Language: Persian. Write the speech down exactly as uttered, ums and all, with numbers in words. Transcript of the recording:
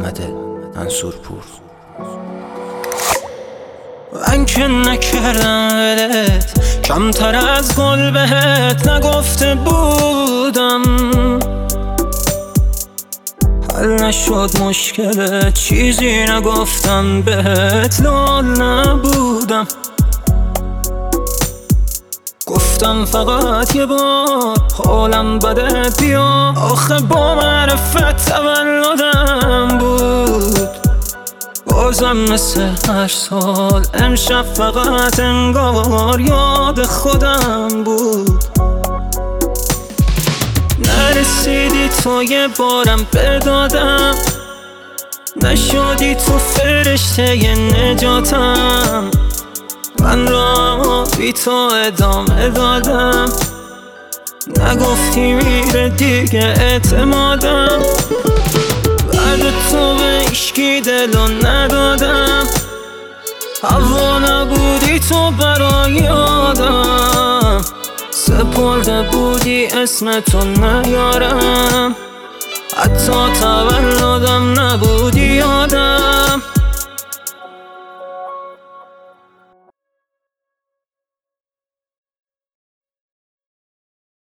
محمد منصورپور. من که نکردم ولت، کمتر از گل بهت نگفته بودم. حل نشد مشکلت، چیزی نگفتم بهت، لال نبودم. گفتم فقط یه بار حالم بده بیا، آخه با معرفت تولدم بود. بازم مثل هر سال امشب فقط انگار یاد خودم بود. نرسیدی تو یه بارم بدادم، نشدی تو فرشته ی نجاتم. من را بی تو ادامه دادم، نگفتی میره دیگه اعتمادم. بعد تو به عشقی دلو ندادم، هوا نبودی تو برای آدم. سپرده بودی اسم تو نیارم، حتی تولدم